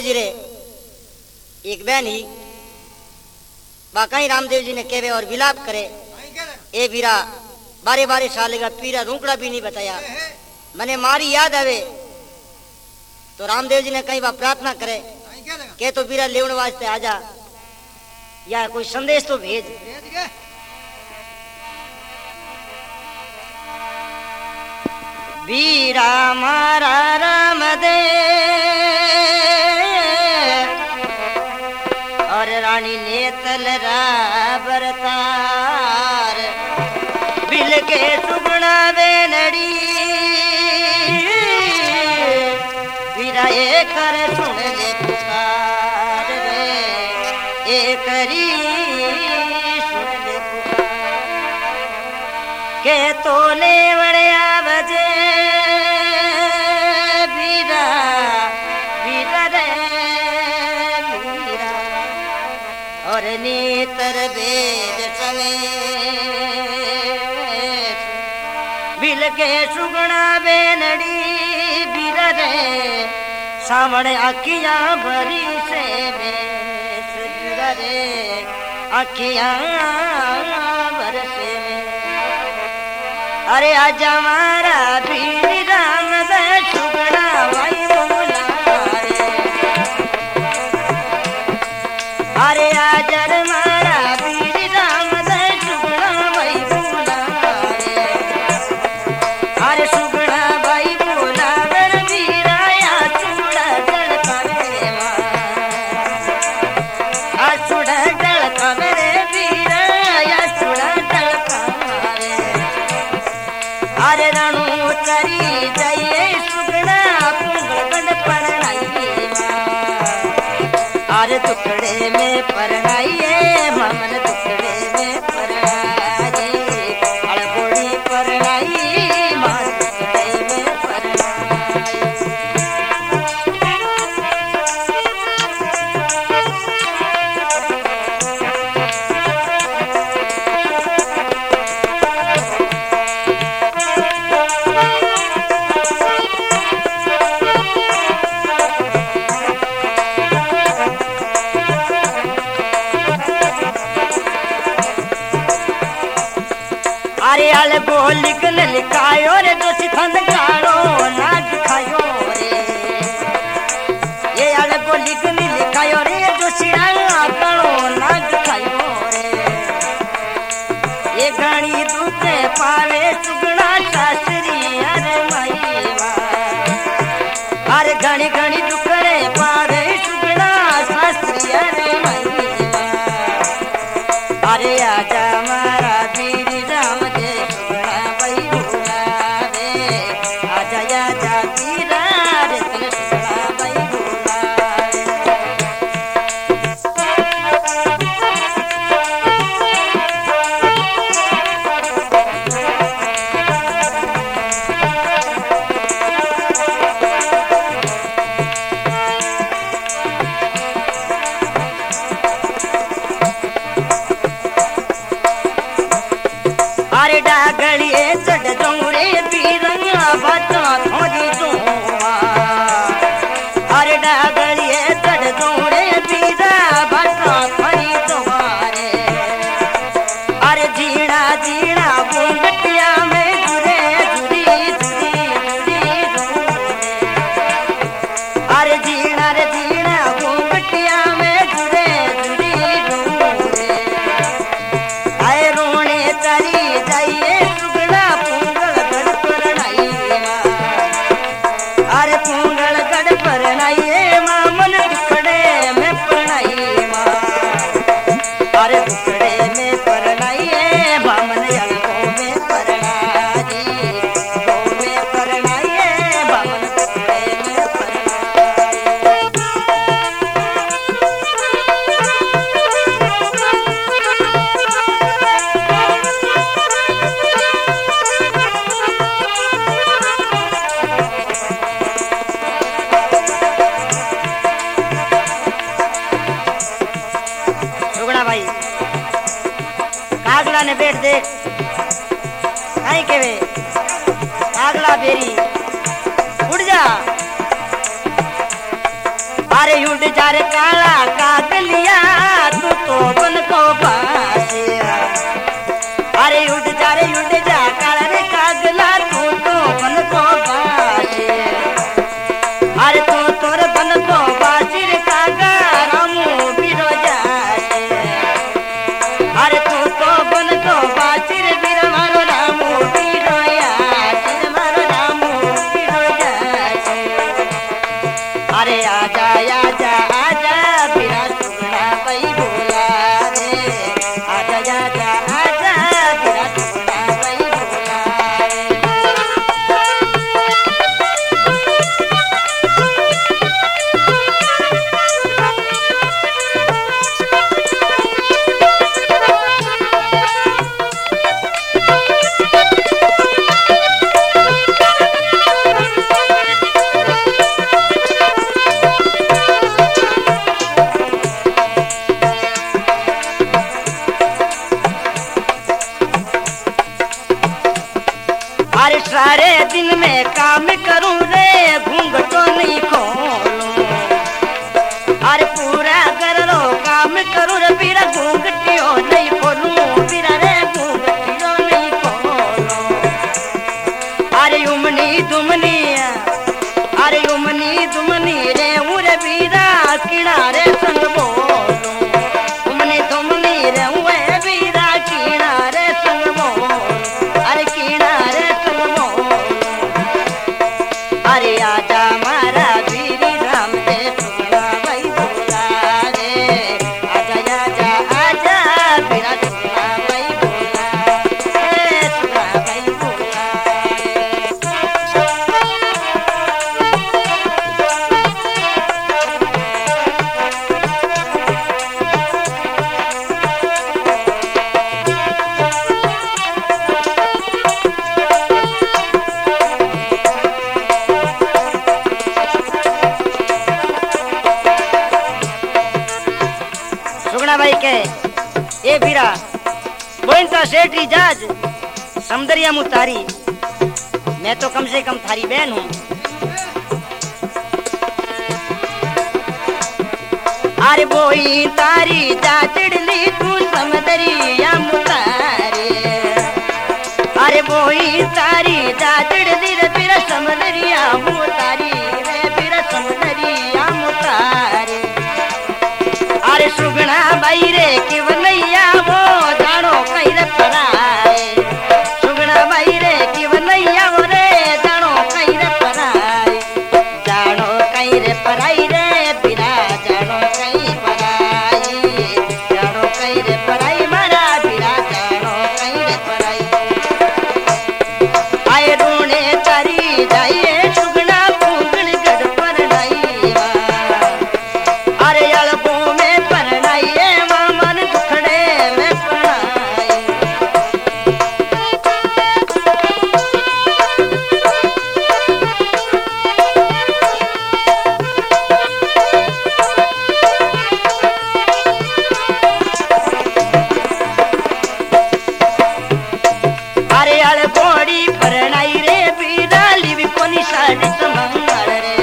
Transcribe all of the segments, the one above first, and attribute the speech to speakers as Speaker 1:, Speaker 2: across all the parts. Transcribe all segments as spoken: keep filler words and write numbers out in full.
Speaker 1: जी रे एक बहन ही बाकाई रामदेव जी ने कहवे और विलाप करे ए वीरा बारे बारे साल का पीरा रूकड़ा भी नहीं बताया मने मारी याद आवे तो रामदेव जी ने कई बार प्रार्थना करे के तो वीरा लेवन वास्ते आजा या कोई संदेश तो भेज वीरा मारा राम दे और रानी ने तलरा बरतार बिल के सुगुणा बेनड़ी वीरा ए कर सुन ले पुकार रे ए करी सुन ले पुकार के तो ले वड़या बजे वीरा वीरा रे वीरा और नेतर वेद समेत बिल के सुगुणा बेनड़ी वीरा रे सामने आखियां भरी से बेस वीरा रे आखियां बरसे में अरे आजा मारा वीर राम दा सुगुणा भाई बोला रे अरे आजर मारा वीर राम दा सुगुणा भाई बोला रे अरे सुगुणा भाई बोला वर वीरा या चूड़ा जड़कावे आ चूड़ा जड़कावे रे वीरा या चूड़ा जड़कावे अरे रणु चरी जाइए सुगुणा पुंगड़ पढ़ाई अरे टुकड़े में परनाइए मामन टुकड़े में परनाइए अड़बोड़ी परनाई मार टुकड़े में परनाई अरे आले बोलिक न लिखायो रे जो सिखंद गाड़ो ना दिखायो रे ये आले बोलिक न लिखायो रे जो सिरांगा गाड़ो ना दिखायो रे ये घणी दूते पावे सुगुणा शास्त्री अरे माई मां अरे घणी घणी दुखड़े पावे सुगुणा शास्त्री अरे माई मां अरे आजा मारा वीर राम दे सुगुणा भाई बोला रे आजा आजा वीरा रे तन सुगुणा भाई बोला अरे डागलिए चढ़ जोरे पीरंगा बाता थोड़ी जोआ अरे डागलिए चढ़ जोरे पीरा बाता थोड़ी जोआरे अरे जीना जीना बूंगटिया में जुरे जुरी जुरी जुरी जुरे अरे जीना रे जीना बूंगटिया में जुरे जुरी जुरे आए रोने चली जाइए सुगुणा पुंगल गढ़ परनाई मां अरे पुंगल गढ़ परनाई मां मन दुखड़े में परनाई मां अरे दुखड़े में परनाई मां मन अल्गों में परनाई गो में परनाई मां मन दुखड़े में परनाई भाई कागला ने बैठ देख कहीं के वे कागला बेरी उड़ जा अरे उड़ जा रे काला कागलिया तू तो बन को बासिया। अरे उड़ जा रे उड़ जा काला रे कागला तू तो बन को बासिया। अरे तू तोर बन को बासी रे कागा रामू बिरो जासे। अरे तू तो बन को बासी रे बिरो मारो रामू बिरो यासे मारो रामू बिरो जासे। अरे आजा आजा आजा बिरा सुगना भाई बोला रे। आजा आजा आजा बिरा सुगना भाई बोला रे। अरे सारे दिन में काम करूं रे घूंघटो नहीं खोलूं। अरे पूरा कर लो काम करूं रे बिरा घूंघटियो नहीं खोलूं। बिरा रे घूंघटियो नहीं खोलूं। अरे उमनी दुमनी अरे उमनी दुमनी रे उरे बिरा किनारे संग बोलूं। उमनी दुमनी रे उए बिरा किनारे संग बोलूं। अरे किनारे अरे आजा मारा बीरी राम दे सुगना भाई बोला रे। आजा आजा आजा बीरा सुगना भाई बोला रे। सुगना भाई बोला भाई के ए बीरा बोइंता सेठरी जाज समदरिया मुतारी। मैं तो कम से कम थारी बहन हूँ। अरे बोई तारी जाचड़ली तू समदरिया मुतारी। अरे बोई तारी जाचड़ली रे बिरा समदरिया मुतारी रे बिरा समदरिया मुतारी। अरे सुगना भाई रे किवनैया वो जानो कई रे पराए। सुगना भाई रे किवनैया वो रे जानो कई रे पराए। जानो कई रे पराई रे बिरा जानो कई पराई। जानो कई रे पराई मारा बिरा जानो कई रे पराई। आए रोने तारी जाइए सुगना पूंगल गढ़ पर नहीं वा। अरे अलगो में परनाइए मामन दुखड़े में परनाई। अरे अल बोड़ी परनाई रे बीरा लिवी कोनी साड़ी समंगल रे।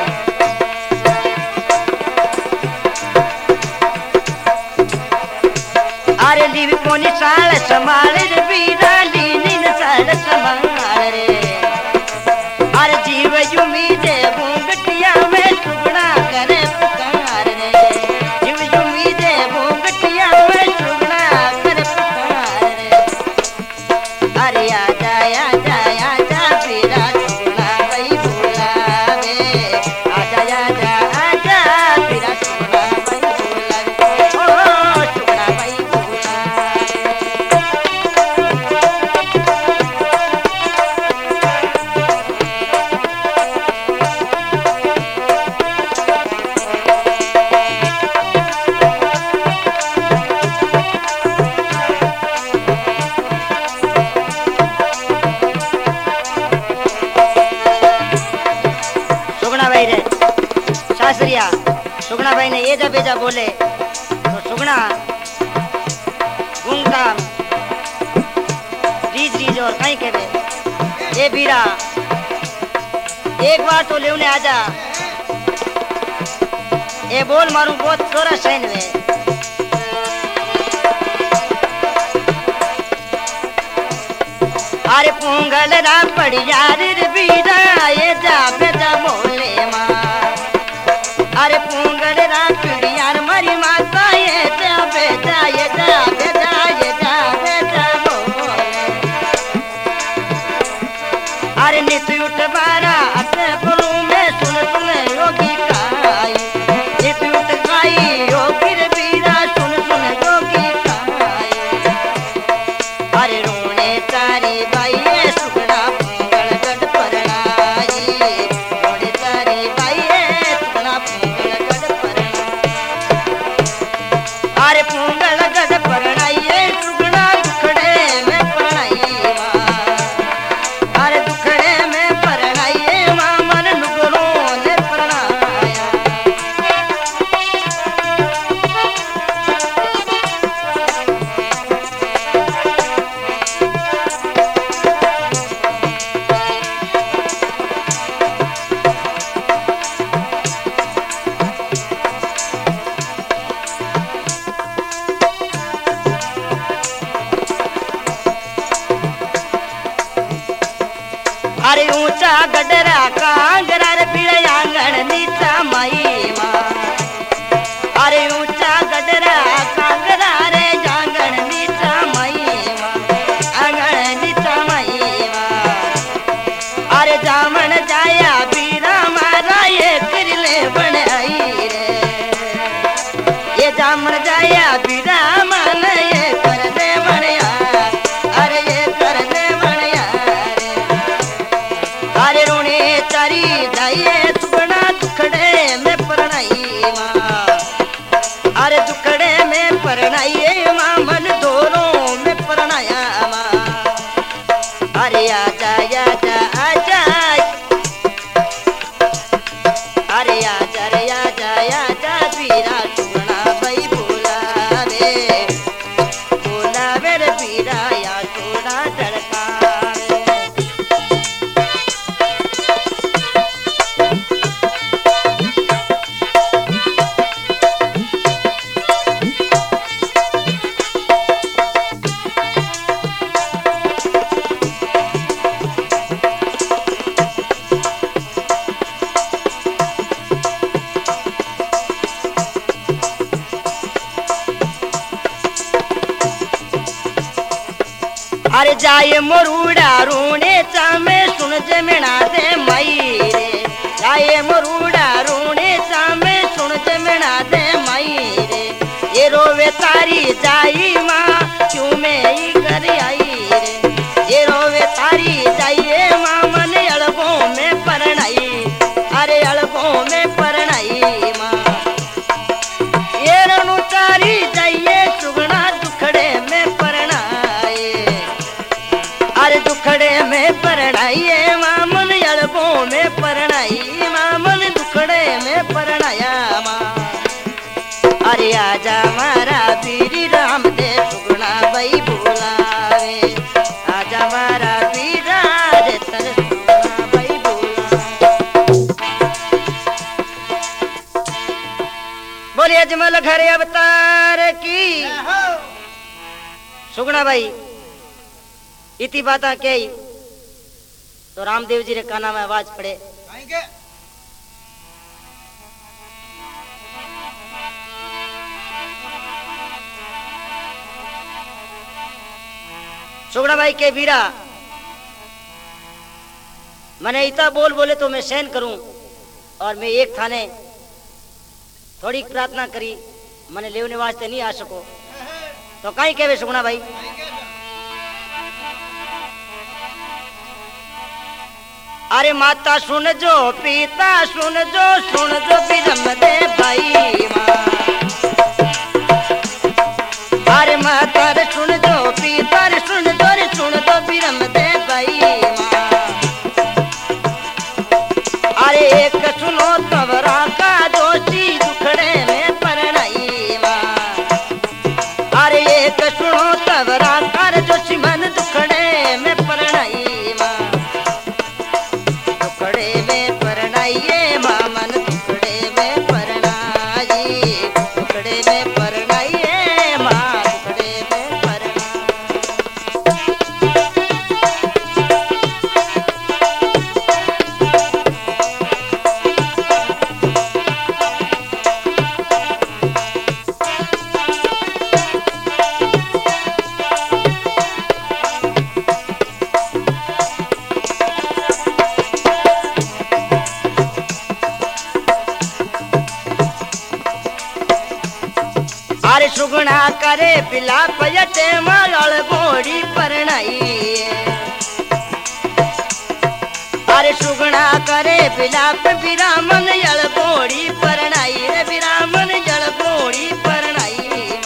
Speaker 1: अरे लिवी कोनी साल संभाल रे बीरा लीनी साल संभाल रे। अरे जीव युमी दे घूंघटिया में सुगना करे पुकार रे। जीव युमी दे घूंघटिया में सुगना करे पुकार रे। अरे आजा आजा आजा बीरा सुगना भाई बोला रे। आजा आजा आजा बीरा सुगना भाई बोला रे। ओ सुगना भाई बोला शास्त्रिया सुगना भाई ने ये जब बेजा बोले तो सुगना घूमता रीज रीज और कहीं के वे ये बीरा एक बार तो लेने आजा ए बोल मारू बहुत तोरा सैन में अरे पोंगल रा पड़ियार बीरा ये जा बेजा बोले माँ अरे पोंगल रा पड़ियार मरी माता ये जा बेजा ये जा बेजा ये जा बेजा बोले अरे नित उठ बारा अते बोलू में सुन सुन योगी काई नित उठ काई योगी रे बीरा सुन सुन योगी काई अरे रोने तारी बाई सुगड़ा पोंगल गढ़ परनाई रोने तारी बाई सुगड़ा पोंगल गढ़ परनाई अरे पोंगल गढ़ परनाई सुगड़ा दुखड़े में परनाई अरे दुखड़े में परनाई मां मन नुगरों ने परनाया अरे ऊंचा गडरा कांगरा रे पीड़े आंगन नीचा माई माँ अरे ऊंचा गडरा कांगरा रे जांगन नीचा माई माँ आंगन नीचा माई माँ अरे जामन जाया बीरा मारा ये किरले बन आई रे ये जामन जाया बीरा मान ये कर दे बनया अरे ये कर दे बनया अरे रोने चारी जाइए सुगना दुखड़े में परनाई माँ अरे दुखड़े में परनाई माँ मन दोनों में परनाया माँ अरे आजा आजा आजा अरे आजा रे आजा आजा बीरा सुगना भाई बोला रे बोला रे बीरा या थोड़ा डरका अरे जाए मोरूड़ा रोने चामे सुन जमना दे मई रे जाए मोरूड़ा रोने चामे सुन जमना दे मई रे ये रोवे तारी जाई माँ क्यों मैं ही घर आई रे ये रोवे तारी जाइए माँ मन अड़बों में परनाई अरे अड़बों में परनाई माँ ये रणु तारी जाइए सुगना दुखड़े में परनाए अरे दुखड़े में परनाइए मामन अड़बों में परनाई मामन दुखड़े में परनाया माँ अरे आजा मारा पीरी राम दे सुगना भाई बोलावे आजा मारा पीरा रे तर सुगना भाई बोला बोलिए अजमल घर अवतार की सुगना भाई इति बाता कही तो रामदेव जी रे काना में आवाज पड़े सुगड़ा भाई के वीरा मैंने इतना बोल बोले तो मैं सहन करूं और मैं एक थाने थोड़ी प्रार्थना करी मैंने लेवने वास्ते नहीं आ सको तो कहीं कहवे सुगड़ा भाई अरे माता सुन जो पिता सुन जो सुन जो बिरम दे भाई माँ अरे माता रे सुन जो पिता रे सुन जो रे सुन जो बिरम दे भाई माँ अरे एक सुनो तवरा का दोषी दुखड़े में परनाई माँ अरे एक सुनो तवरा का जोशी मन दुखड़े में परनाई माँ दुखड़े में परनाइए मामन दुखड़े में परनाई अरे सुगुना करे बिलाप यटे माल घोड़ी परनाई अरे सुगुना करे बिलाप विरामन जल घोड़ी परनाई रे विरामन जल घोड़ी परनाई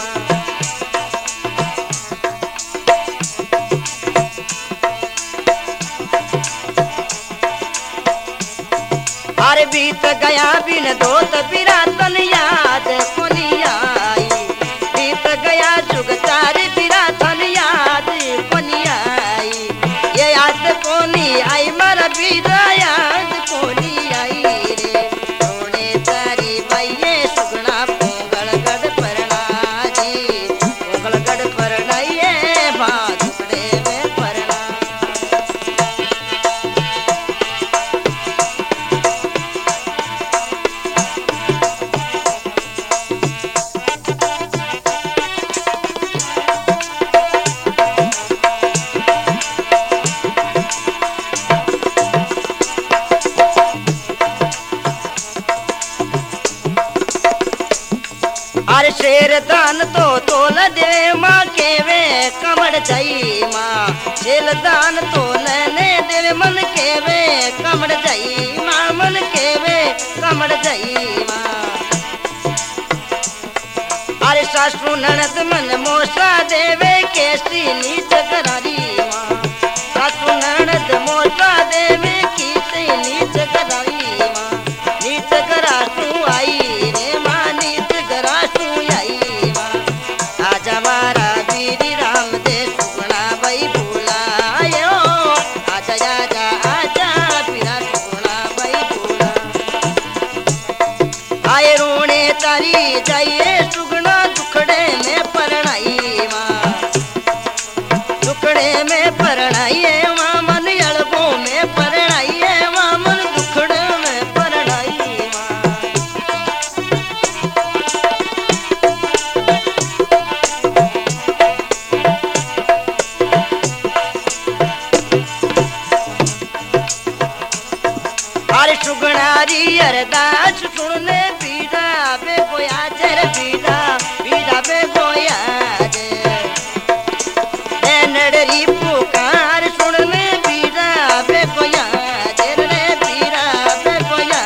Speaker 1: अरे बीत गया बिन दोत बिरातन याद कोनी आई बीत गया जुग चार बिरातन याद कोनी आई ये याद कोनी आई मर बीरा याद कोनी आई रे सोने तारी भैये सुगना पोंगल गढ़ परना जी पोंगल गढ़ परनाइए भादुकड़े में परना अरे शेर दान तो तोल दे माँ केवे कमर जाई माँ शेर दान तो लेने दे मन केवे कमर जाई माँ मन केवे कमर जाई माँ अरे सासू ननद मन मोसा देवे केसी नीच करारी माँ सासू ननद मोसा देवे केसी नीच करारी माँ नीच करा तू आई रे माँ नीच करा मारा बीरी राम दे सुगुना भाई बुलायो आजा आजा आजा पीरा सुगुना भाई बुला आए रोने तारी जाइए सुगुना दुखड़े में परनाई माँ दुखड़े में परनाइए माँ मन अड़बो में परनाइए माँ मन दुखड़े में परनाई माँ सुगनारी अरदास सुनने बीड़ा बे गोया जर बीड़ा बीड़ा बे गोया जे नडरी पुकार सुनने बीड़ा बे गोया जर रे बीड़ा बे गोया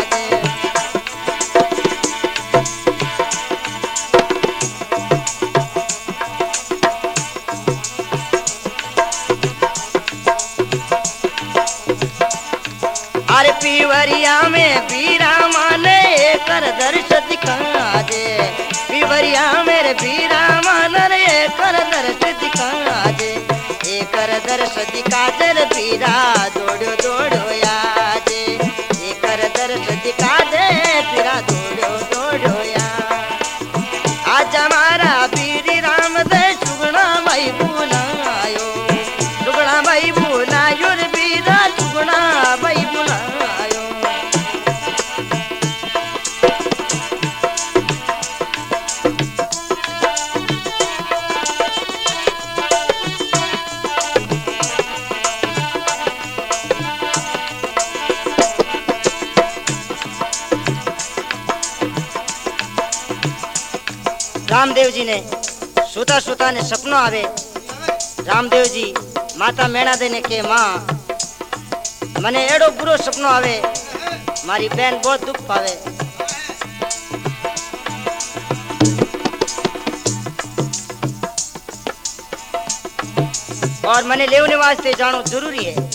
Speaker 1: अरे पीवरिया में बीरा माने कर दर्श दिखा दे पीवरिया मेरे बीरा मान रे कर दर्श दिखा दे ए कर दर्श दिखा दे बीरा दौड़ो दौड़ो या दे ए कर दर्श दिखा दे बीरा दौड़ो दौड़ो या आज हमारा बीरी राम दे सुगना भाई बुलायो सुगना भाई बुलायो रे बीरा सुगना भाई बुला रामदेव जी ने सुता सुता ने सपनो आवे रामदेव जी माता मेणा देने के माँ मने एडो बुरो सपनो आवे मारी बहन बहुत दुख पावे और मने लेवने वास्ते जानो जरूरी है